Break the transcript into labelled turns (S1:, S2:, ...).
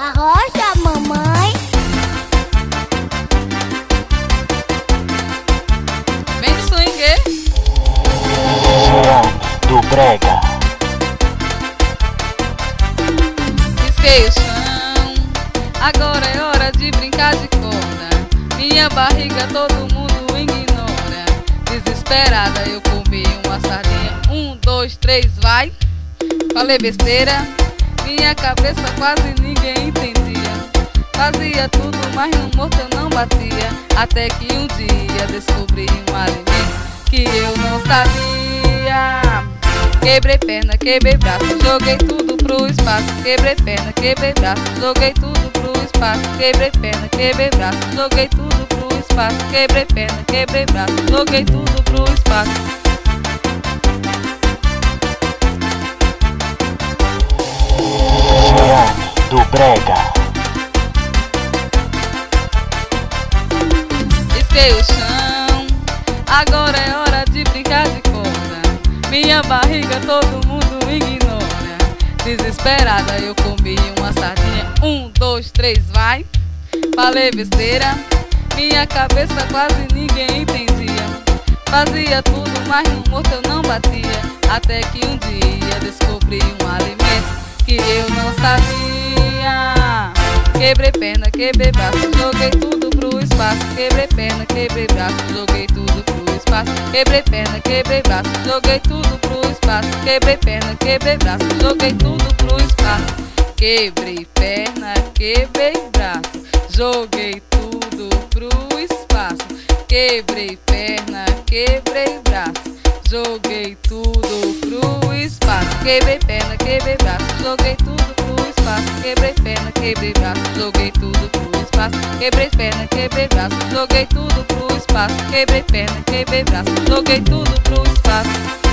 S1: Arrocha, mamãe.
S2: Vem de swing.
S3: Giovanni do Brega.
S2: Risquei o chão, agora é hora de brincar de corda. Minha barriga todo mundo ignora. Desesperada eu comi uma sardinha. 1, 2, 3, vai. Falei besteira, minha cabeça quase ninguém entendia. Fazia tudo, mas no morto eu não batia. Até que um dia descobri um alimento que eu não sabia. Quebrei perna, quebrei braço, joguei tudo pro espaço. Quebrei perna, quebrei braço, joguei tudo pro espaço. Quebrei perna, quebrei braço, joguei tudo pro espaço. Quebrei perna, quebrei braço, joguei tudo pro espaço.
S3: Giovanni do Brega.
S2: Risquei o chão, agora é hora de brincar de corda. Minha barriga todo mundo ignora. Desesperada eu comi uma sardinha. 1, 2, 3, vai. Falei besteira, minha cabeça quase ninguém entendia. Fazia tudo, mas no morto eu não batia. Até que um dia descobri um alimento que eu não sabia. Quebrei perna, quebrei braço, joguei tudo pro espaço. Quebrei perna, quebrei braço, joguei tudo pro espaço. Quebrei perna, quebrei braço, joguei tudo pro espaço. Quebrei perna, quebrei braço, joguei tudo pro espaço. Quebrei perna, quebrei braço, joguei tudo pro espaço. Quebrei perna, quebrei braço, joguei tudo pro espaço. Quebrei perna, quebrei braço, joguei tudo pro espaço. Quebrei perna, quebrei braço, joguei tudo pro espaço. Quebrei perna, quebrei braço, joguei tudo pro espaço. Quebrei perna, quebrei braço, joguei tudo pro espaço.